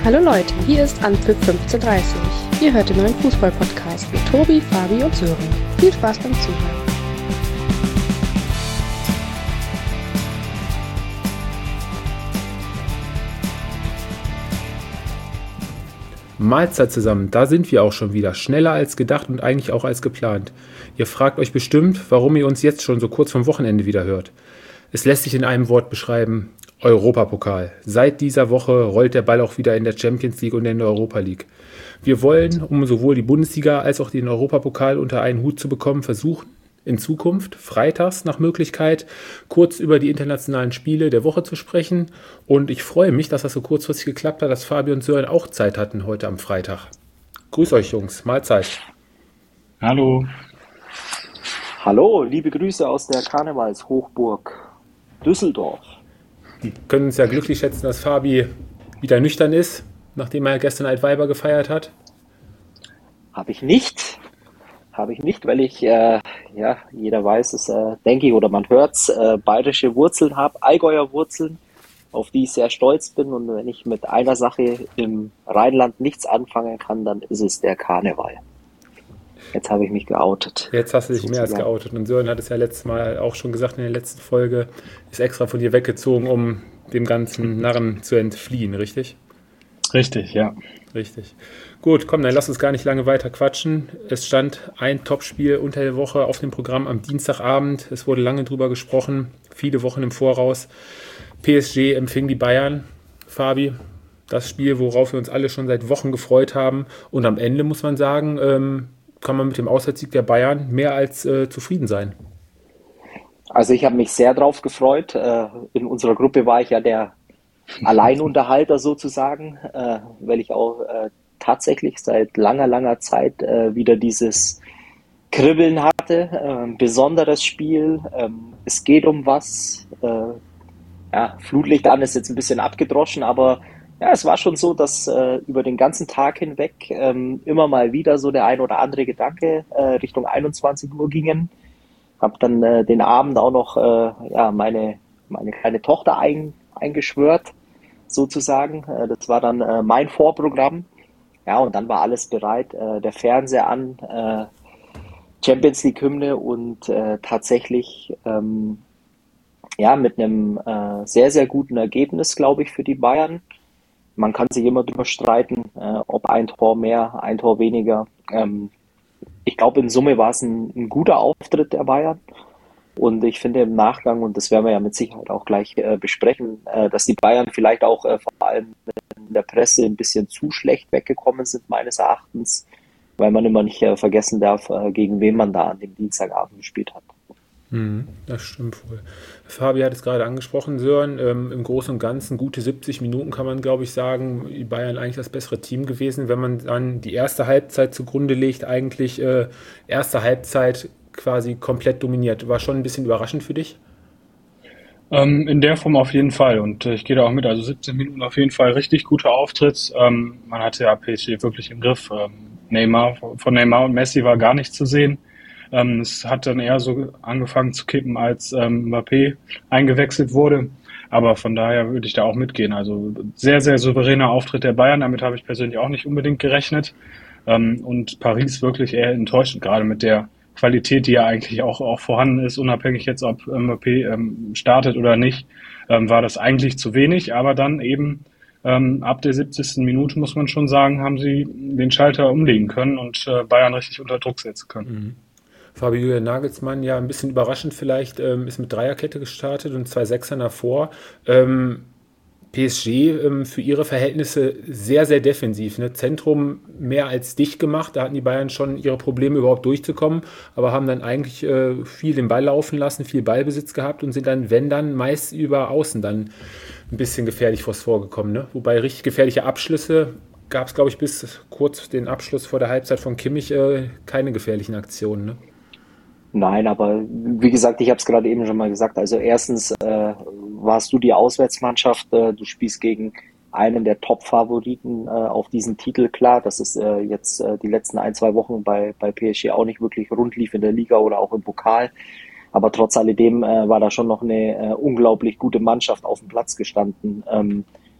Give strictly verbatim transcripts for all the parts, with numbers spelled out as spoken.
Hallo Leute, hier ist Anpfiff fünfzehnhundertdreißig. Ihr hört den neuen Fußball-Podcast mit Tobi, Fabi und Sören. Viel Spaß beim Zuhören. Mahlzeit zusammen, da sind wir auch schon wieder. Schneller als gedacht und eigentlich auch als geplant. Ihr fragt euch bestimmt, warum ihr uns jetzt schon so kurz vom Wochenende wieder hört. Es lässt sich in einem Wort beschreiben: Europapokal. Seit dieser Woche rollt der Ball auch wieder in der Champions League und in der Europa League. Wir wollen, um sowohl die Bundesliga als auch den Europapokal unter einen Hut zu bekommen, versuchen, in Zukunft freitags nach Möglichkeit kurz über die internationalen Spiele der Woche zu sprechen. Und ich freue mich, dass das so kurzfristig geklappt hat, dass Fabi und Sören auch Zeit hatten heute am Freitag. Grüß euch, Jungs. Mahlzeit. Hallo. Hallo, liebe Grüße aus der Karnevalshochburg Düsseldorf. Wir können uns ja glücklich schätzen, dass Fabi wieder nüchtern ist, nachdem er gestern Altweiber gefeiert hat. Habe ich nicht. Habe ich nicht, weil ich, äh, ja, jeder weiß es, äh, denke ich, oder man hört es, äh, bayerische Wurzeln habe, Allgäuer Wurzeln, auf die ich sehr stolz bin. Und wenn ich mit einer Sache im Rheinland nichts anfangen kann, dann ist es der Karneval. Jetzt habe ich mich geoutet. Jetzt hast du dich mehr als geoutet. Und Sören hat es ja letztes Mal auch schon gesagt in der letzten Folge, ist extra von dir weggezogen, um dem ganzen Narren zu entfliehen, richtig? Richtig, ja. Richtig. Gut, komm, dann lass uns gar nicht lange weiter quatschen. Es stand ein Topspiel unter der Woche auf dem Programm am Dienstagabend. Es wurde lange drüber gesprochen, viele Wochen im Voraus. P S G empfing die Bayern. Fabi, das Spiel, worauf wir uns alle schon seit Wochen gefreut haben. Und am Ende muss man sagen, ähm, kann man mit dem Auswärtssieg der Bayern mehr als äh, zufrieden sein. Also ich habe mich sehr drauf gefreut. Äh, in unserer Gruppe war ich ja der Alleinunterhalter sozusagen, äh, weil ich auch äh, tatsächlich seit langer, langer Zeit äh, wieder dieses Kribbeln hatte. Äh, besonderes Spiel. Ähm, es geht um was. Äh, ja, Flutlicht an ist jetzt ein bisschen abgedroschen, aber ja, es war schon so, dass äh, über den ganzen Tag hinweg ähm, immer mal wieder so der ein oder andere Gedanke äh, Richtung einundzwanzig Uhr gingen. Hab dann äh, den Abend auch noch äh, ja, meine, meine kleine Tochter ein, eingeschwört, sozusagen. Äh, das war dann äh, mein Vorprogramm. Ja, und dann war alles bereit. Äh, der Fernseher an, äh, Champions League Hymne und äh, tatsächlich ähm, ja, mit einem äh, sehr, sehr guten Ergebnis, glaube ich, für die Bayern. Man kann sich immer drüber streiten, äh, ob ein Tor mehr, ein Tor weniger. Ähm, ich glaube, in Summe war es ein, ein guter Auftritt der Bayern. Und ich finde im Nachgang, und das werden wir ja mit Sicherheit auch gleich äh, besprechen, äh, dass die Bayern vielleicht auch äh, vor allem in der Presse ein bisschen zu schlecht weggekommen sind, meines Erachtens, weil man immer nicht äh, vergessen darf, äh, gegen wen man da an dem Dienstagabend gespielt hat. Mhm, das stimmt wohl. Fabi hat es gerade angesprochen, Sören. Ähm, im Großen und Ganzen gute siebzig Minuten kann man, glaube ich, sagen, die Bayern eigentlich das bessere Team gewesen. Wenn man dann die erste Halbzeit zugrunde legt, eigentlich äh, erste Halbzeit quasi komplett dominiert. War schon ein bisschen überraschend für dich? Ähm, in der Form auf jeden Fall. Und äh, ich gehe da auch mit. Also siebzehn Minuten auf jeden Fall richtig guter Auftritt. Ähm, man hatte ja P S G wirklich im Griff. Ähm, Neymar, von Neymar und Messi war gar nichts zu sehen. Ähm, es hat dann eher so angefangen zu kippen, als ähm, Mbappé eingewechselt wurde. Aber von daher würde ich da auch mitgehen. Also sehr, sehr souveräner Auftritt der Bayern. Damit habe ich persönlich auch nicht unbedingt gerechnet. Ähm, und Paris wirklich eher enttäuschend, gerade mit der Qualität, die ja eigentlich auch, auch vorhanden ist, unabhängig jetzt, ob Mbappé ähm, startet oder nicht, ähm, war das eigentlich zu wenig. Aber dann eben ähm, ab der siebzigsten Minute, muss man schon sagen, haben sie den Schalter umlegen können und äh, Bayern richtig unter Druck setzen können. Mhm. Fabio Nagelsmann, ja, ein bisschen überraschend vielleicht, ähm, ist mit Dreierkette gestartet und zwei Sechsern davor. Ähm, P S G ähm, für ihre Verhältnisse sehr, sehr defensiv. Ne? Zentrum mehr als dicht gemacht. Da hatten die Bayern schon ihre Probleme, überhaupt durchzukommen, aber haben dann eigentlich äh, viel den Ball laufen lassen, viel Ballbesitz gehabt und sind dann, wenn dann, meist über Außen dann ein bisschen gefährlich vors Tor gekommen. Ne? Wobei richtig gefährliche Abschlüsse gab es, glaube ich, bis kurz den Abschluss vor der Halbzeit von Kimmich äh, keine gefährlichen Aktionen. Ne? Nein, aber wie gesagt, ich habe es gerade eben schon mal gesagt. Also erstens äh, warst du die Auswärtsmannschaft, äh, du spielst gegen einen der Top-Favoriten äh, auf diesen Titel. Klar, dass es äh, jetzt äh, die letzten ein, zwei Wochen bei, bei P S G auch nicht wirklich rund lief in der Liga oder auch im Pokal. Aber trotz alledem äh, war da schon noch eine äh, unglaublich gute Mannschaft auf dem Platz gestanden. Ähm,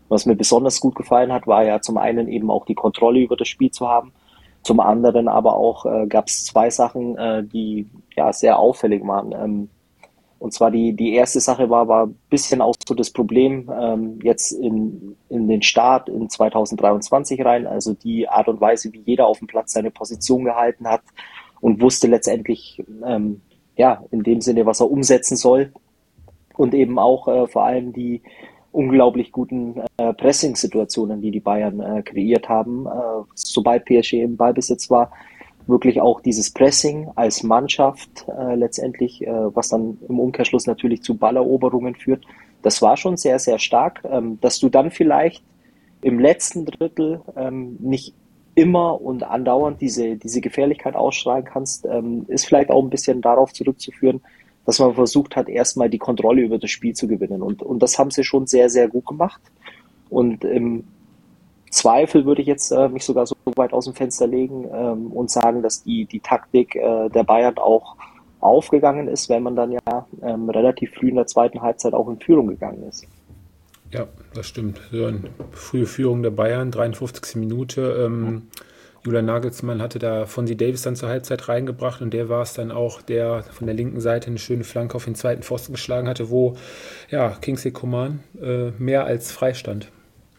Was mir besonders gut gefallen hat, war ja zum einen eben auch die Kontrolle über das Spiel zu haben. Zum anderen aber auch äh, gab es zwei Sachen, äh, die ja sehr auffällig waren. Ähm, und zwar die, die erste Sache war, war ein bisschen auch so das Problem ähm, jetzt in, in den Start in zwanzig dreiundzwanzig rein, also die Art und Weise, wie jeder auf dem Platz seine Position gehalten hat und wusste letztendlich, ähm, ja, in dem Sinne, was er umsetzen soll und eben auch äh, vor allem die unglaublich guten äh, Pressing-Situationen, die die Bayern äh, kreiert haben, äh, sobald P S G im Ballbesitz war, wirklich auch dieses Pressing als Mannschaft äh, letztendlich, äh, was dann im Umkehrschluss natürlich zu Balleroberungen führt, das war schon sehr, sehr stark. Ähm, dass du dann vielleicht im letzten Drittel ähm, nicht immer und andauernd diese, diese Gefährlichkeit ausstrahlen kannst, ähm, ist vielleicht auch ein bisschen darauf zurückzuführen, dass man versucht hat, erstmal die Kontrolle über das Spiel zu gewinnen. Und, und das haben sie schon sehr, sehr gut gemacht. Und im Zweifel würde ich jetzt äh, mich sogar so weit aus dem Fenster legen ähm, und sagen, dass die, die Taktik äh, der Bayern auch aufgegangen ist, wenn man dann ja ähm, relativ früh in der zweiten Halbzeit auch in Führung gegangen ist. Ja, das stimmt. So eine frühe Führung der Bayern, dreiundfünfzigste Minute. Ähm, Julian Nagelsmann hatte da Fonzie Davies dann zur Halbzeit reingebracht und der war es dann auch, der von der linken Seite eine schöne Flanke auf den zweiten Pfosten geschlagen hatte, wo ja, Kingsley Coman äh, mehr als frei stand.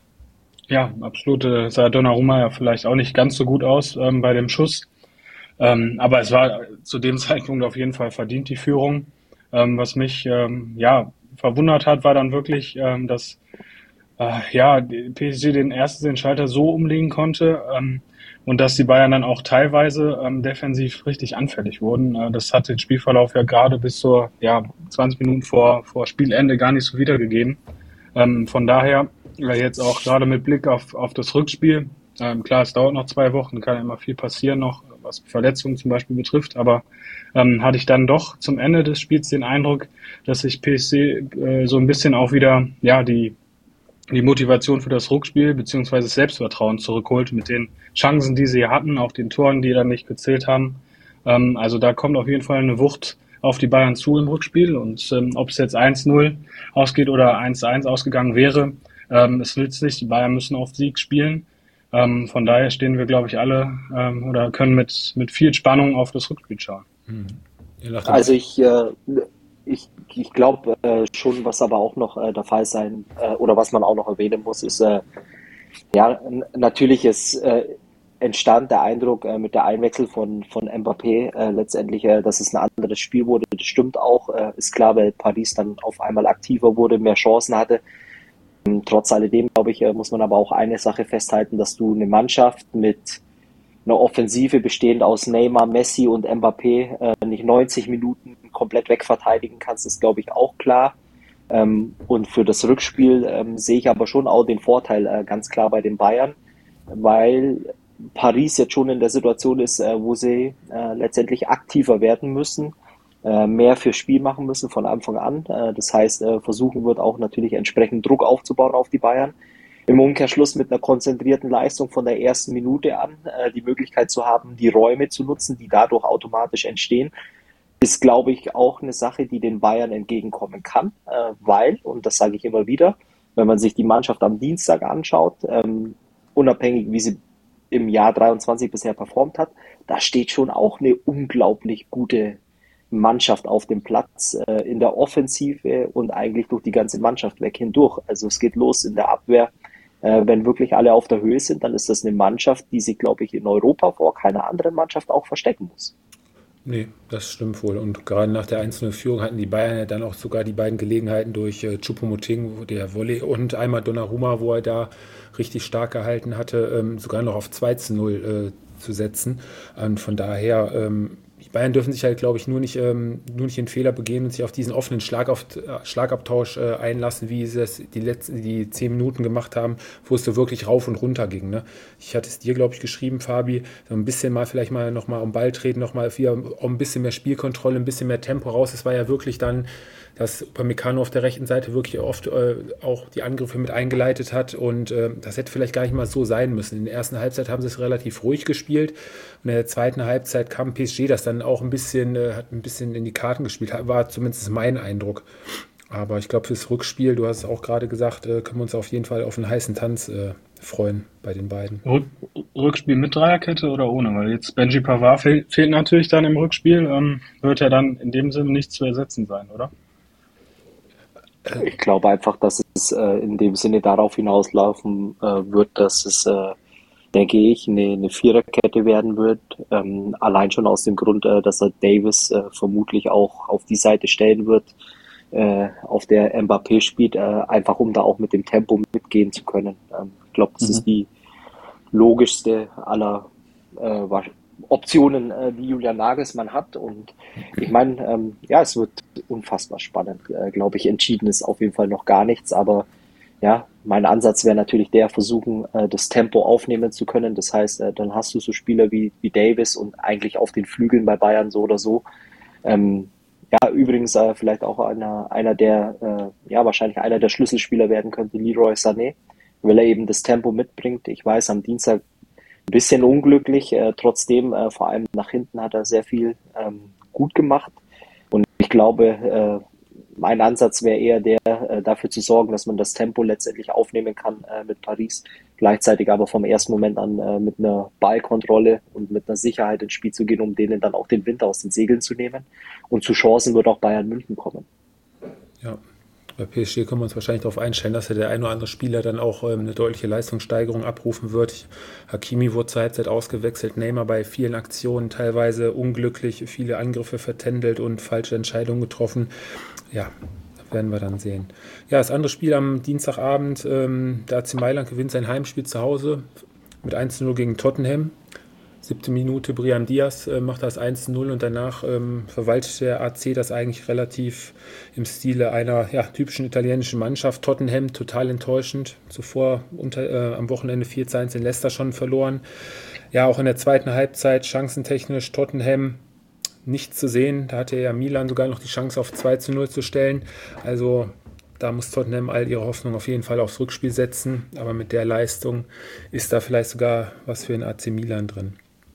Ja, absolut. Äh, sah Donnarumma ja vielleicht auch nicht ganz so gut aus ähm, bei dem Schuss. Ähm, aber es war zu dem Zeitpunkt auf jeden Fall verdient, die Führung. Ähm, was mich ähm, ja verwundert hat, war dann wirklich, ähm, dass äh, ja, die P S G den ersten den Schalter so umlegen konnte ähm, und dass die Bayern dann auch teilweise ähm, defensiv richtig anfällig wurden. Äh, das hat den Spielverlauf ja gerade bis zur ja, zwanzig Minuten vor, vor Spielende gar nicht so wiedergegeben. Ähm, von daher äh, jetzt auch gerade mit Blick auf, auf das Rückspiel. Ähm, klar, es dauert noch zwei Wochen, kann ja immer viel passieren noch, was Verletzungen zum Beispiel betrifft, aber ähm, hatte ich dann doch zum Ende des Spiels den Eindruck, dass sich P S G äh, so ein bisschen auch wieder ja die die Motivation für das Rückspiel beziehungsweise das Selbstvertrauen zurückholt mit den Chancen, die sie hatten, auch den Toren, die dann nicht gezählt haben. Ähm, also da kommt auf jeden Fall eine Wucht auf die Bayern zu im Rückspiel und ähm, ob es jetzt eins null ausgeht oder eins eins ausgegangen wäre, ähm, es nützt nicht, die Bayern müssen auf Sieg spielen. Ähm, von daher stehen wir, glaube ich, alle ähm, oder können mit, mit viel Spannung auf das Rückspiel schauen. Mhm. Also ich, äh, ich, ich glaube äh, schon, was aber auch noch äh, der Fall sein äh, oder was man auch noch erwähnen muss, ist, äh, ja, n- natürlich ist äh, entstand der Eindruck äh, mit der Einwechsel von, von Mbappé äh, letztendlich, äh, dass es ein anderes Spiel wurde. Das stimmt auch, äh, ist klar, weil Paris dann auf einmal aktiver wurde, mehr Chancen hatte. Ähm, Trotz alledem, glaube ich, äh, muss man aber auch eine Sache festhalten, dass du eine Mannschaft mit einer Offensive bestehend aus Neymar, Messi und Mbappé äh, nicht neunzig Minuten komplett wegverteidigen kannst, ist, glaube ich, auch klar. Ähm, und für das Rückspiel ähm, sehe ich aber schon auch den Vorteil äh, ganz klar bei den Bayern, weil Paris jetzt schon in der Situation ist, äh, wo sie äh, letztendlich aktiver werden müssen, äh, mehr fürs Spiel machen müssen von Anfang an. Äh, das heißt, äh, versuchen wird auch natürlich entsprechend Druck aufzubauen auf die Bayern. Im Umkehrschluss mit einer konzentrierten Leistung von der ersten Minute an, äh, die Möglichkeit zu haben, die Räume zu nutzen, die dadurch automatisch entstehen, ist, glaube ich, auch eine Sache, die den Bayern entgegenkommen kann, äh, weil, und das sage ich immer wieder, wenn man sich die Mannschaft am Dienstag anschaut, ähm, unabhängig wie sie im Jahr dreiundzwanzig bisher performt hat, da steht schon auch eine unglaublich gute Mannschaft auf dem Platz, äh, in der Offensive und eigentlich durch die ganze Mannschaft weg hindurch. Also es geht los in der Abwehr. Äh, wenn wirklich alle auf der Höhe sind, dann ist das eine Mannschaft, die sich, glaube ich, in Europa vor keiner anderen Mannschaft auch verstecken muss. Nee, das stimmt wohl. Und gerade nach der eins null Führung hatten die Bayern ja dann auch sogar die beiden Gelegenheiten durch äh, Choupo-Moting, wo der Volley und einmal Donnarumma, wo er da richtig stark gehalten hatte, ähm, sogar noch auf zwei zu null äh, zu setzen. Und von daher, ähm, die Bayern dürfen sich halt, glaube ich, nur nicht, ähm, nur nicht den Fehler begehen und sich auf diesen offenen Schlagauf, äh, Schlagabtausch äh, einlassen, wie sie es die letzten die zehn Minuten gemacht haben, wo es so wirklich rauf und runter ging. Ne? Ich hatte es dir, glaube ich, geschrieben, Fabi, so ein bisschen mal vielleicht mal nochmal um Ball treten, nochmal wieder um ein bisschen mehr Spielkontrolle, ein bisschen mehr Tempo raus. Es war ja wirklich dann, dass Upamecano auf der rechten Seite wirklich oft äh, auch die Angriffe mit eingeleitet hat und äh, das hätte vielleicht gar nicht mal so sein müssen. In der ersten Halbzeit haben sie es relativ ruhig gespielt und in der zweiten Halbzeit kam P S G, das dann auch ein bisschen, äh, hat ein bisschen in die Karten gespielt, war zumindest mein Eindruck. Aber ich glaube, fürs Rückspiel, du hast es auch gerade gesagt, äh, können wir uns auf jeden Fall auf einen heißen Tanz äh, freuen bei den beiden. Rück, Rückspiel mit Dreierkette oder ohne? Weil jetzt Benji Pavard fehl, fehlt natürlich dann im Rückspiel. Ähm, wird er dann in dem Sinne nicht zu ersetzen sein, oder? Ich glaube einfach, dass es äh, in dem Sinne darauf hinauslaufen äh, wird, dass es, äh, denke ich, eine, eine Viererkette werden wird. Ähm, allein schon aus dem Grund, äh, dass er Davis äh, vermutlich auch auf die Seite stellen wird, äh, auf der Mbappé spielt, äh, einfach um da auch mit dem Tempo mitgehen zu können. Ähm, ich glaube, das Mhm. ist die logischste aller äh, Optionen, äh, die Julian Nagelsmann hat. Und ich meine, ähm, ja, es wird unfassbar spannend, äh, glaube ich. Entschieden ist auf jeden Fall noch gar nichts, aber ja, mein Ansatz wäre natürlich der, versuchen, äh, das Tempo aufnehmen zu können. Das heißt, äh, dann hast du so Spieler wie, wie Davis und eigentlich auf den Flügeln bei Bayern so oder so. Ähm, ja, übrigens äh, vielleicht auch einer, einer der, äh, ja, wahrscheinlich einer der Schlüsselspieler werden könnte, Leroy Sané, weil er eben das Tempo mitbringt. Ich weiß, am Dienstag ein bisschen unglücklich, äh, trotzdem, äh, vor allem nach hinten hat er sehr viel ähm, gut gemacht. Und ich glaube, äh, mein Ansatz wäre eher der, äh, dafür zu sorgen, dass man das Tempo letztendlich aufnehmen kann äh, mit Paris, gleichzeitig aber vom ersten Moment an äh, mit einer Ballkontrolle und mit einer Sicherheit ins Spiel zu gehen, um denen dann auch den Wind aus den Segeln zu nehmen. Und zu Chancen wird auch Bayern München kommen. Ja, bei P S G können wir uns wahrscheinlich darauf einstellen, dass ja der ein oder andere Spieler dann auch ähm, eine deutliche Leistungssteigerung abrufen wird. Hakimi wurde zur Halbzeit ausgewechselt, Neymar bei vielen Aktionen teilweise unglücklich, viele Angriffe vertändelt und falsche Entscheidungen getroffen. Ja, werden wir dann sehen. Ja, das andere Spiel am Dienstagabend, ähm, der A C Mailand gewinnt sein Heimspiel zu Hause mit eins zu null gegen Tottenham. Siebte Minute, Brahim Diaz äh, macht das eins zu null und danach ähm, verwaltet der A C das eigentlich relativ im Stile einer ja, typischen italienischen Mannschaft. Tottenham total enttäuschend, zuvor unter, äh, am Wochenende vier zu eins in Leicester schon verloren. Ja, auch in der zweiten Halbzeit chancentechnisch Tottenham nichts zu sehen. Da hatte ja Milan sogar noch die Chance auf zwei zu null zu stellen. Also da muss Tottenham all ihre Hoffnung auf jeden Fall aufs Rückspiel setzen. Aber mit der Leistung ist da vielleicht sogar was für den A C Milan drin.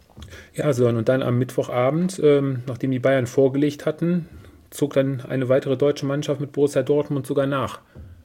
Ja, so und dann am Mittwochabend, ähm, nachdem die Bayern vorgelegt hatten, zog dann eine weitere deutsche Mannschaft mit Borussia Dortmund sogar nach.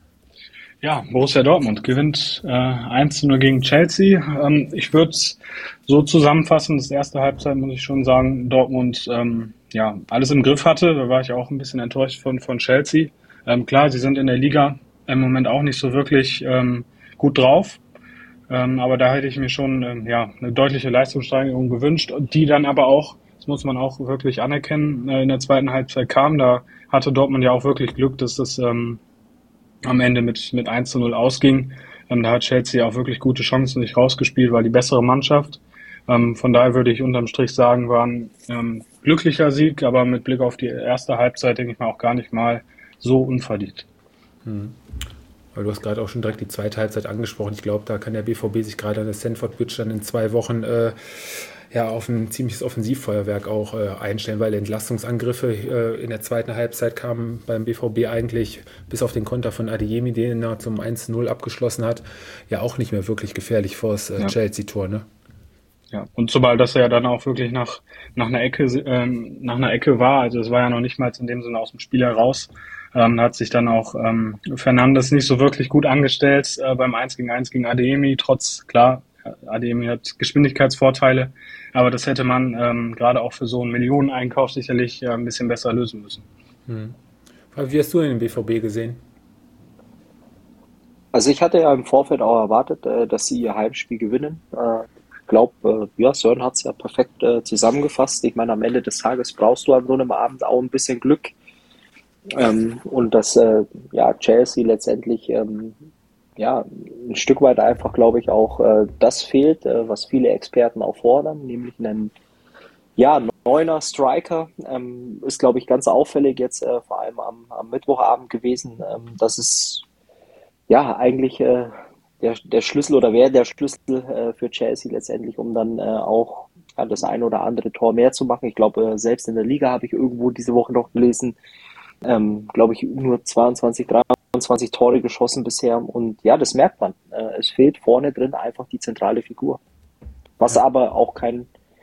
Ja, Borussia Dortmund gewinnt äh, eins zu null gegen Chelsea. Ähm, ich würde es so zusammenfassen, das erste Halbzeit muss ich schon sagen, Dortmund ähm, ja alles im Griff hatte. Da war ich auch ein bisschen enttäuscht von, von Chelsea. Ähm, klar, sie sind in der Liga im Moment auch nicht so wirklich ähm, gut drauf. Ähm, aber da hätte ich mir schon ähm, ja, eine deutliche Leistungssteigerung gewünscht, die dann aber auch, das muss man auch wirklich anerkennen, äh, in der zweiten Halbzeit kam. Da hatte Dortmund ja auch wirklich Glück, dass das ähm, am Ende mit, mit eins zu null ausging. Ähm, da hat Chelsea auch wirklich gute Chancen sich rausgespielt, war die bessere Mannschaft. Ähm, von daher würde ich unterm Strich sagen, war ein ähm, glücklicher Sieg, aber mit Blick auf die erste Halbzeit denke ich mal auch gar nicht mal so unverdient. Hm. Weil du hast gerade auch schon direkt die zweite Halbzeit angesprochen. Ich glaube, da kann der B V B sich gerade an der Stamford Bridge dann in zwei Wochen äh, ja, auf ein ziemliches Offensivfeuerwerk auch äh, einstellen, weil Entlastungsangriffe äh, in der zweiten Halbzeit kamen beim B V B eigentlich bis auf den Konter von Adeyemi, den er zum eins zu null abgeschlossen hat, ja auch nicht mehr wirklich gefährlich vor das äh, Ja. Chelsea-Tor, ne? Ja, und zumal das ja dann auch wirklich nach, nach einer Ecke, ähm, nach einer Ecke war, also es war ja noch nicht mal in dem Sinne aus dem Spiel heraus, ähm, hat sich dann auch ähm, Fernandes nicht so wirklich gut angestellt äh, beim eins gegen eins gegen Adeyemi, trotz, klar, Adeyemi hat Geschwindigkeitsvorteile, aber das hätte man ähm, gerade auch für so einen Millioneneinkauf sicherlich äh, ein bisschen besser lösen müssen. Hm. Wie hast du denn den B V B gesehen? Also ich hatte ja im Vorfeld auch erwartet, äh, dass sie ihr Heimspiel gewinnen. Äh, ich glaube, äh, ja, Sören hat es ja perfekt äh, zusammengefasst. Ich meine, am Ende des Tages brauchst du an so einem Abend auch ein bisschen Glück. Ähm, und dass äh, ja, Chelsea letztendlich ähm, ja, ein Stück weit einfach, glaube ich, auch äh, das fehlt, äh, was viele Experten auch fordern, nämlich einen ja, neuner Striker. Ähm, ist, glaube ich, ganz auffällig jetzt äh, vor allem am, am Mittwochabend gewesen, ähm, dass es ja eigentlich äh, der, der Schlüssel oder wäre der Schlüssel äh, für Chelsea letztendlich, um dann äh, auch ja, das ein oder andere Tor mehr zu machen. Ich glaube, äh, selbst in der Liga habe ich irgendwo diese Woche noch gelesen, ähm, glaube ich, nur zweiundzwanzig, dreiundzwanzig Tore geschossen bisher. Und ja, das merkt man. Äh, es fehlt vorne drin einfach die zentrale Figur. Was aber auch kein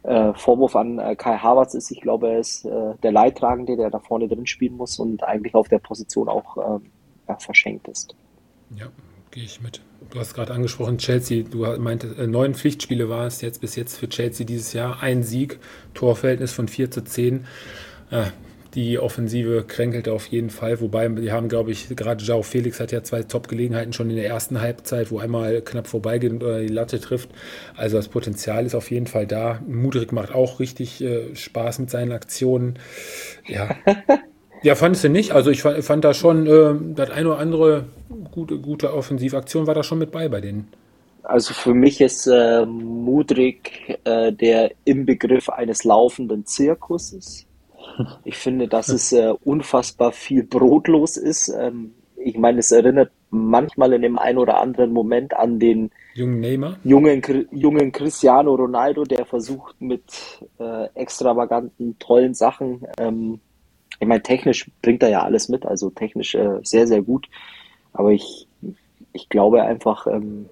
äh, Vorwurf an äh, Kai Havertz ist. Ich glaube, er ist äh, der Leidtragende, der da vorne drin spielen muss und eigentlich auf der Position auch äh, ja, verschenkt ist. Ja, gehe ich mit. Du hast gerade angesprochen, Chelsea, du meintest, äh, neun Pflichtspiele war es jetzt bis jetzt für Chelsea dieses Jahr. Ein Sieg, Torverhältnis von vier zu zehn. Äh, die Offensive kränkelte auf jeden Fall, wobei die haben, glaube ich, gerade João Felix hat ja zwei Top-Gelegenheiten schon in der ersten Halbzeit, wo einmal knapp vorbeigeht oder die Latte trifft. Also das Potenzial ist auf jeden Fall da. Mudryk macht auch richtig äh, Spaß mit seinen Aktionen. Ja. Ja, fandest du nicht? Also ich fand, fand da schon, äh, das eine oder andere gute, gute Offensivaktion war da schon mit bei bei denen. Also für mich ist äh, Mudryk äh, der Inbegriff eines laufenden Zirkuses. Ich finde, dass es äh, unfassbar viel brotlos ist. Ähm, ich meine, es erinnert manchmal in dem einen oder anderen Moment an den Jungen Neymar. jungen, jungen Cristiano Ronaldo, der versucht mit äh, extravaganten, tollen Sachen, ähm, ich meine, technisch bringt er ja alles mit, also technisch äh, sehr, sehr gut. Aber ich, ich glaube einfach, ähm,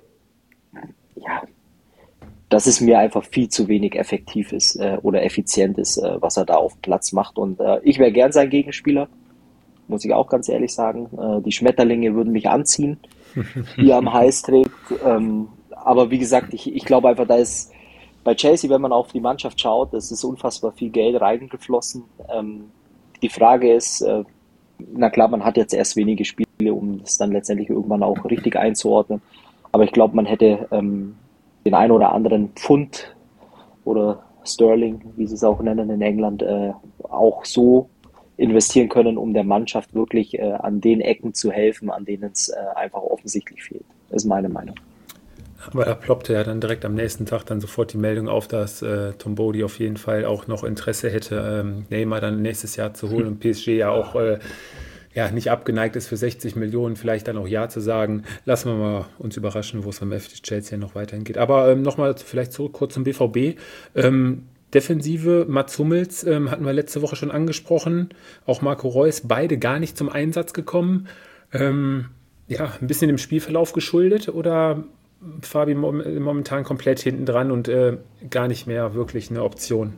ja, dass es mir einfach viel zu wenig effektiv ist äh, oder effizient ist, äh, was er da auf dem Platz macht. Und äh, ich wäre gern sein Gegenspieler, muss ich auch ganz ehrlich sagen. Äh, die Schmetterlinge würden mich anziehen, die er am Hals trägt. Ähm, aber wie gesagt, ich, ich glaube einfach, da ist bei Chelsea, wenn man auf die Mannschaft schaut, es ist unfassbar viel Geld reingeflossen. Ähm, die Frage ist, äh, na klar, man hat jetzt erst wenige Spiele, um das dann letztendlich irgendwann auch richtig einzuordnen. Aber ich glaube, man hätte ähm, den einen oder anderen Pfund oder Sterling, wie sie es auch nennen in England, äh, auch so investieren können, um der Mannschaft wirklich äh, an den Ecken zu helfen, an denen es äh, einfach offensichtlich fehlt. Das ist meine Meinung. Aber da ploppte ja dann direkt am nächsten Tag dann sofort die Meldung auf, dass äh, Tom Bodie auf jeden Fall auch noch Interesse hätte, ähm, Neymar dann nächstes Jahr zu holen und P S G ja auch äh, ja, nicht abgeneigt ist, für sechzig Millionen vielleicht dann auch Ja zu sagen. Lassen wir mal uns überraschen, wo es beim F C Chelsea noch weiterhin geht. Aber ähm, nochmal vielleicht zurück kurz zum B V B. Ähm, Defensive, Mats Hummels ähm, hatten wir letzte Woche schon angesprochen. Auch Marco Reus, beide gar nicht zum Einsatz gekommen. Ähm, ja, ein bisschen dem Spielverlauf geschuldet oder Fabi momentan komplett hinten dran und äh, gar nicht mehr wirklich eine Option?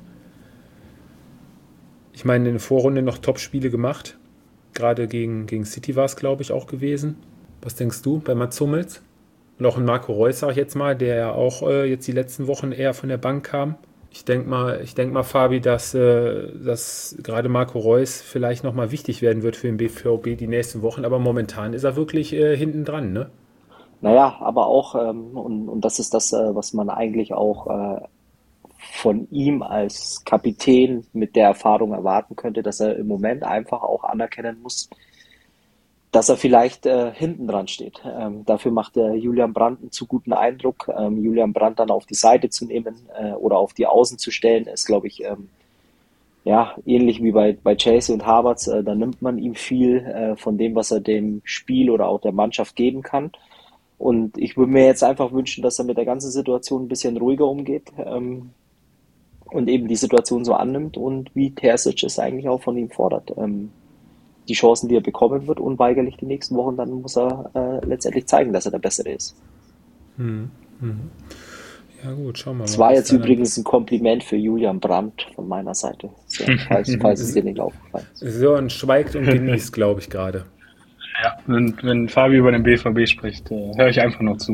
Ich meine, in der Vorrunde noch Top-Spiele gemacht. Gerade gegen, gegen City war es, glaube ich, auch gewesen. Was denkst du bei Mats Hummels? Und auch ein Marco Reus, sag ich jetzt mal, der ja auch äh, jetzt die letzten Wochen eher von der Bank kam. Ich denke mal, ich denk mal, Fabi, dass, äh, dass gerade Marco Reus vielleicht nochmal wichtig werden wird für den B V B die nächsten Wochen. Aber momentan ist er wirklich äh, hinten dran, ne? Naja, aber auch, ähm, und, und das ist das, äh, was man eigentlich auch äh, von ihm als Kapitän mit der Erfahrung erwarten könnte, dass er im Moment einfach auch anerkennen muss, dass er vielleicht äh, hinten dran steht. Ähm, dafür macht der Julian Brandt einen zu guten Eindruck. Ähm, Julian Brandt dann auf die Seite zu nehmen äh, oder auf die Außen zu stellen, ist, glaube ich, ähm, ja, ähnlich wie bei, bei Chelsea und Havertz. Äh, da nimmt man ihm viel äh, von dem, was er dem Spiel oder auch der Mannschaft geben kann. Und ich würde mir jetzt einfach wünschen, dass er mit der ganzen Situation ein bisschen ruhiger umgeht ähm, und eben die Situation so annimmt und wie Terzic es eigentlich auch von ihm fordert. Ähm, die Chancen, die er bekommen wird, unweigerlich die nächsten Wochen, dann muss er äh, letztendlich zeigen, dass er der Bessere ist. Hm, hm. Ja gut, schauen wir mal. Das war jetzt übrigens ein Kompliment für Julian Brandt von meiner Seite, so, falls, falls es dir nicht aufgefallen ist. Sören schweigt und genießt, glaube ich, gerade. Ja, wenn, wenn Fabi über den B V B spricht, äh, höre ich einfach nur zu.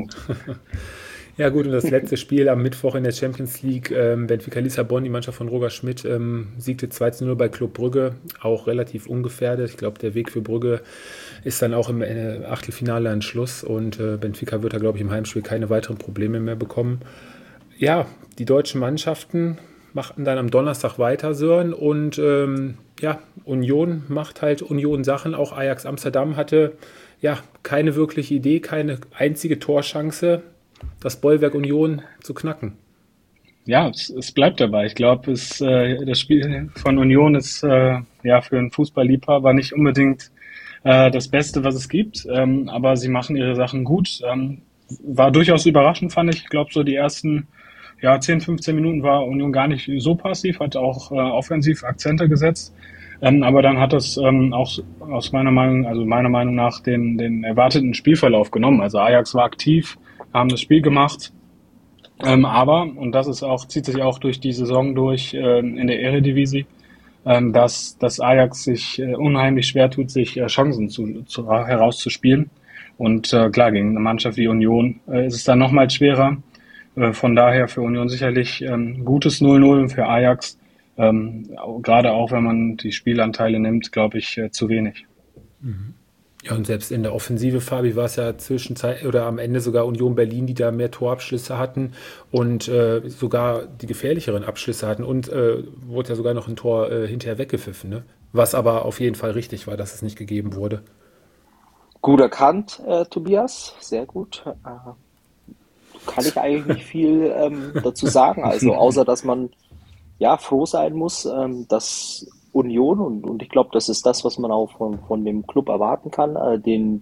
Ja gut, und das letzte Spiel am Mittwoch in der Champions League, ähm, Benfica Lissabon, die Mannschaft von Roger Schmidt, ähm, siegte zwei zu null bei Club Brügge, auch relativ ungefährdet. Ich glaube, der Weg für Brügge ist dann auch im äh, Achtelfinale ein Schluss und äh, Benfica wird da, glaube ich, im Heimspiel keine weiteren Probleme mehr bekommen. Ja, die deutschen Mannschaften machten dann am Donnerstag weiter, Sören, und ähm, ja, Union macht halt Union Sachen. Auch Ajax Amsterdam hatte ja keine wirkliche Idee, keine einzige Torchance, das Bollwerk Union zu knacken. Ja, es, es bleibt dabei. Ich glaube, es, äh, das Spiel von Union ist äh, ja für einen Fußballliebhaber nicht unbedingt äh, das Beste, was es gibt, ähm, aber sie machen ihre Sachen gut. Ähm, war durchaus überraschend, fand ich. Ich glaube, so die ersten ja, zehn, fünfzehn Minuten war Union gar nicht so passiv, hat auch äh, offensiv Akzente gesetzt. Ähm, aber dann hat das ähm, auch aus meiner Meinung, also meiner Meinung nach den, den erwarteten Spielverlauf genommen. Also Ajax war aktiv, haben das Spiel gemacht, Ähm, aber, und das ist auch, zieht sich auch durch die Saison durch ähm, in der Eredivisie, ähm, dass, dass Ajax sich äh, unheimlich schwer tut, sich äh, Chancen zu, zu, herauszuspielen. Und äh, klar, gegen eine Mannschaft wie Union äh, ist es dann nochmal schwerer. Äh, von daher für Union sicherlich ähm, gutes null null und für Ajax, ähm, gerade auch wenn man die Spielanteile nimmt, glaube ich, äh, zu wenig. Ja, und selbst in der Offensive, Fabi, war es ja zwischenzeit oder am Ende sogar Union Berlin, die da mehr Torabschlüsse hatten und äh, sogar die gefährlicheren Abschlüsse hatten und äh, wurde ja sogar noch ein Tor äh, hinterher weggepfiffen, ne? Was aber auf jeden Fall richtig war, dass es nicht gegeben wurde. Gut erkannt, äh, Tobias, sehr gut. Äh, kann ich eigentlich nicht viel ähm, dazu sagen, also außer dass man ja froh sein muss, ähm, dass Union und, und ich glaube, das ist das, was man auch von, von dem Club erwarten kann, äh, den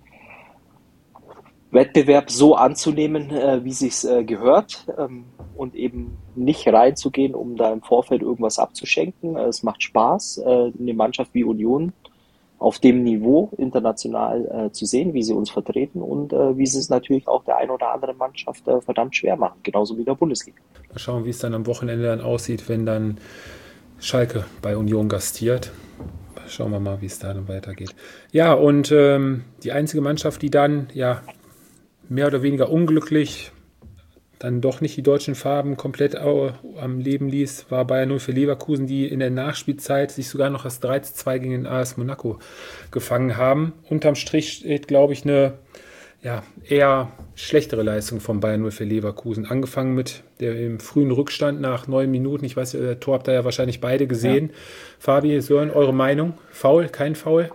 Wettbewerb so anzunehmen, äh, wie sich's äh, gehört, ähm, und eben nicht reinzugehen, um da im Vorfeld irgendwas abzuschenken. Äh, es macht Spaß, äh, eine Mannschaft wie Union auf dem Niveau international äh, zu sehen, wie sie uns vertreten und äh, wie sie es natürlich auch der ein oder anderen Mannschaft äh, verdammt schwer machen, genauso wie der Bundesliga. Mal schauen, wie es dann am Wochenende dann aussieht, wenn dann Schalke bei Union gastiert. Schauen wir mal, wie es da dann weitergeht. Ja, und ähm, die einzige Mannschaft, die dann ja mehr oder weniger unglücklich dann doch nicht die deutschen Farben komplett am Leben ließ, war Bayer null vier Leverkusen, die in der Nachspielzeit sich sogar noch das drei zu zwei gegen den A S Monaco gefangen haben. Unterm Strich steht, glaube ich, eine ja, eher schlechtere Leistung von Bayer null vier Leverkusen. Angefangen mit dem frühen Rückstand nach neun Minuten. Ich weiß, der Tor habt ihr ja wahrscheinlich beide gesehen. Ja. Fabi, Sören, eure Meinung? Foul? Kein Foul?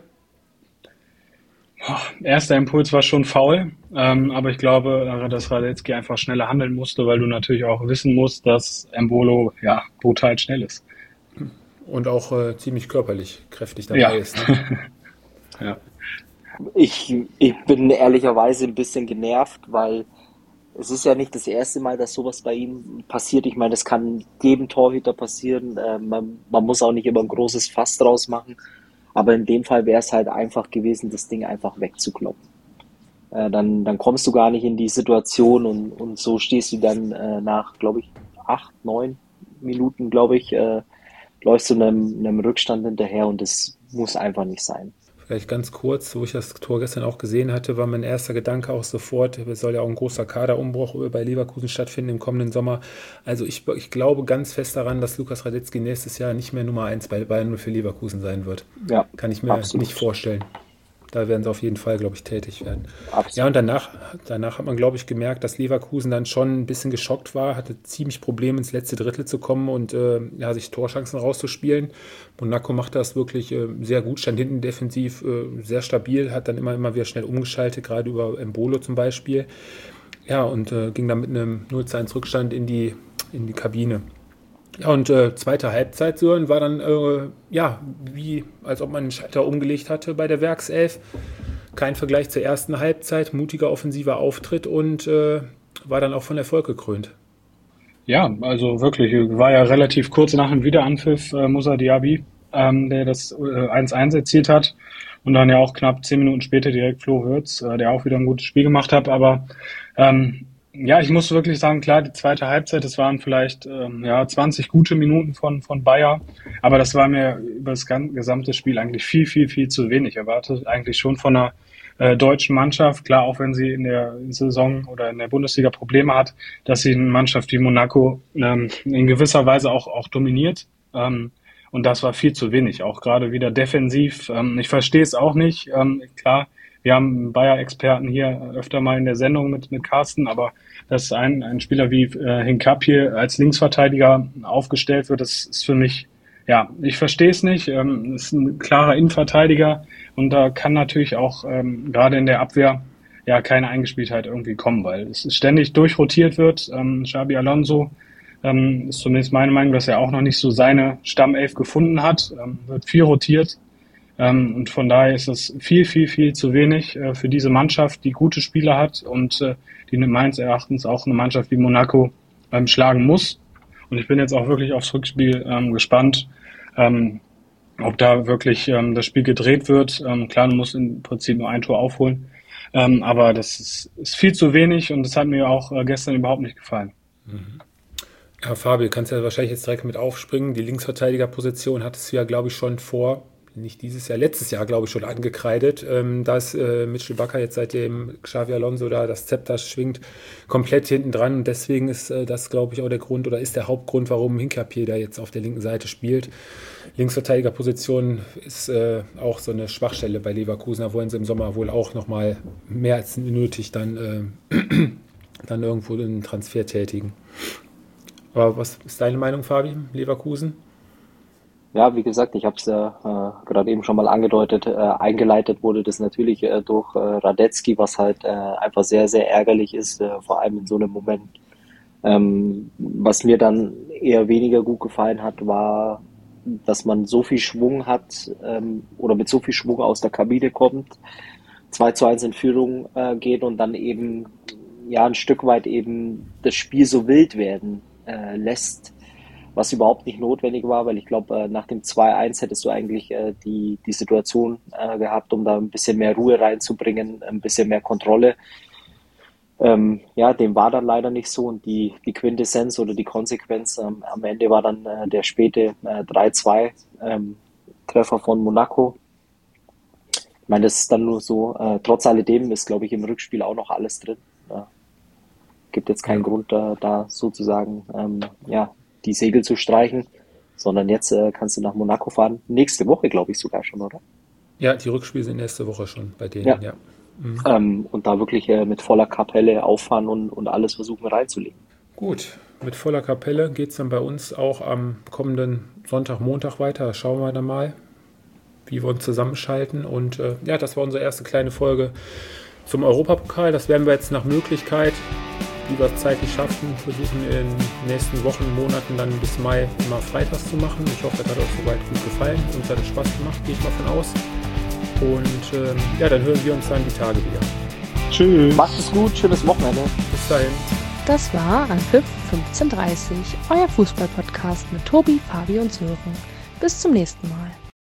Erster Impuls war schon faul, ähm, aber ich glaube, dass Radetzky einfach schneller handeln musste, weil du natürlich auch wissen musst, dass Embolo ja brutal schnell ist. Und auch äh, ziemlich körperlich kräftig dabei ja. ist. Ne? ja. Ich, ich bin ehrlicherweise ein bisschen genervt, weil es ist ja nicht das erste Mal, dass sowas bei ihm passiert. Ich meine, das kann jedem Torhüter passieren. Äh, man, man muss auch nicht immer ein großes Fass draus machen. Aber in dem Fall wäre es halt einfach gewesen, das Ding einfach wegzukloppen. Äh, dann, dann kommst du gar nicht in die Situation und, und so stehst du dann äh, nach, glaube ich, acht, neun Minuten, glaube ich, äh, läufst du einem, einem Rückstand hinterher und das muss einfach nicht sein. Vielleicht ganz kurz, wo ich das Tor gestern auch gesehen hatte, war mein erster Gedanke auch sofort, es soll ja auch ein großer Kaderumbruch bei Leverkusen stattfinden im kommenden Sommer. Also ich, ich glaube ganz fest daran, dass Lukas Radetzky nächstes Jahr nicht mehr Nummer eins bei Bayern null vier Leverkusen sein wird. Ja, kann ich mir absolut. nicht vorstellen. Da werden sie auf jeden Fall, glaube ich, tätig werden. Absolut. Ja, und danach, danach hat man, glaube ich, gemerkt, dass Leverkusen dann schon ein bisschen geschockt war, hatte ziemlich Probleme, ins letzte Drittel zu kommen und äh, ja, sich Torchancen rauszuspielen. Monaco macht das wirklich äh, sehr gut, stand hinten defensiv äh, sehr stabil, hat dann immer, immer wieder schnell umgeschaltet, gerade über Embolo zum Beispiel. Ja, und äh, ging dann mit einem null zu eins Rückstand in die, in die Kabine. Ja, und äh, zweite Halbzeit, Sören, war dann, äh, ja, wie, als ob man einen Schalter umgelegt hatte bei der Werkself. Kein Vergleich zur ersten Halbzeit, mutiger offensiver Auftritt und äh, war dann auch von Erfolg gekrönt. Ja, also wirklich, war ja relativ kurz nach dem Wiederanpfiff äh, Moussa Diaby, ähm, der das äh, eins eins erzielt hat. Und dann ja auch knapp zehn Minuten später direkt Flo Wirtz, äh, der auch wieder ein gutes Spiel gemacht hat. Aber ähm, ja, ich muss wirklich sagen, klar, die zweite Halbzeit, das waren vielleicht ähm, ja zwanzig gute Minuten von von Bayer, aber das war mir über das ganze, gesamte Spiel eigentlich viel, viel, viel zu wenig. Erwartet eigentlich schon von einer äh, deutschen Mannschaft, klar, auch wenn sie in der Saison oder in der Bundesliga Probleme hat, dass sie eine Mannschaft wie Monaco ähm, in gewisser Weise auch auch dominiert. Ähm, und das war viel zu wenig, auch gerade wieder defensiv. Ähm, ich verstehe es auch nicht, ähm, klar. Wir haben Bayer-Experten hier öfter mal in der Sendung mit, mit Carsten, aber dass ein, ein Spieler wie äh, Hinkap hier als Linksverteidiger aufgestellt wird, das ist für mich, ja, ich verstehe es nicht. Ähm, ist ein klarer Innenverteidiger und da kann natürlich auch ähm, gerade in der Abwehr ja keine Eingespieltheit irgendwie kommen, weil es ständig durchrotiert wird. Ähm, Xabi Alonso ähm, ist zumindest meine Meinung, dass er auch noch nicht so seine Stammelf gefunden hat, ähm, wird viel rotiert. Ähm, und von daher ist es viel, viel, viel zu wenig äh, für diese Mannschaft, die gute Spieler hat und äh, die meines Erachtens auch eine Mannschaft wie Monaco ähm, schlagen muss. Und ich bin jetzt auch wirklich aufs Rückspiel ähm, gespannt, ähm, ob da wirklich ähm, das Spiel gedreht wird. Ähm, klar, du musst im Prinzip nur ein Tor aufholen, ähm, aber das ist, ist viel zu wenig und das hat mir auch äh, gestern überhaupt nicht gefallen. Ja, Fabi, kannst ja wahrscheinlich jetzt direkt mit aufspringen. Die Linksverteidigerposition hattest du ja, glaube ich, schon vor, nicht dieses Jahr, letztes Jahr, glaube ich, schon angekreidet. Ähm, da ist äh, Mitchell Bakker jetzt, seitdem Xavi Alonso da das Zepter schwingt, komplett hinten dran. Und deswegen ist äh, das, glaube ich, auch der Grund oder ist der Hauptgrund, warum Hincapié da jetzt auf der linken Seite spielt. Linksverteidigerposition ist äh, auch so eine Schwachstelle bei Leverkusen. Da wollen sie im Sommer wohl auch nochmal mehr als nötig dann, äh, dann irgendwo einen Transfer tätigen. Aber was ist deine Meinung, Fabi, Leverkusen? Ja, wie gesagt, ich habe es ja äh, gerade eben schon mal angedeutet. Äh, eingeleitet wurde das natürlich äh, durch äh, Radetzky, was halt äh, einfach sehr, sehr ärgerlich ist, äh, vor allem in so einem Moment. Ähm, was mir dann eher weniger gut gefallen hat, war, dass man so viel Schwung hat ähm, oder mit so viel Schwung aus der Kabine kommt, zwei zu eins in Führung äh, geht und dann eben ja ein Stück weit eben das Spiel so wild werden äh, lässt, was überhaupt nicht notwendig war, weil ich glaube, äh, nach dem zwei eins hättest du eigentlich äh, die, die Situation äh, gehabt, um da ein bisschen mehr Ruhe reinzubringen, ein bisschen mehr Kontrolle. Ähm, ja, dem war dann leider nicht so und die, die Quintessenz oder die Konsequenz ähm, am Ende war dann äh, der späte äh, drei zwei ähm, Treffer von Monaco. Ich meine, das ist dann nur so, äh, trotz alledem ist, glaube ich, im Rückspiel auch noch alles drin. Ja. Gibt jetzt keinen Grund, da, da sozusagen ähm, ja, die Segel zu streichen, sondern jetzt äh, kannst du nach Monaco fahren. Nächste Woche, glaube ich, sogar schon, oder? Ja, die Rückspiele sind nächste Woche schon bei denen, Ja. ja. Mhm. Ähm, und da wirklich äh, mit voller Kapelle auffahren und, und alles versuchen reinzulegen. Gut, mit voller Kapelle geht es dann bei uns auch am kommenden Sonntag, Montag weiter. Da schauen wir dann mal, wie wir uns zusammenschalten. Und äh, ja, das war unsere erste kleine Folge zum Europapokal. Das werden wir jetzt nach Möglichkeit, wie wir es zeitlich schaffen, versuchen in den nächsten Wochen, Monaten dann bis Mai immer freitags zu machen. Ich hoffe, das hat euch soweit gut gefallen. Uns hat es Spaß gemacht, gehe ich mal von aus. Und ähm, ja, dann hören wir uns dann die Tage wieder. Tschüss. Macht es gut, schönes Wochenende. Bis dahin. Das war Anpfiff fünfzehn Uhr dreißig, euer Fußball-Podcast mit Tobi, Fabi und Sören. Bis zum nächsten Mal.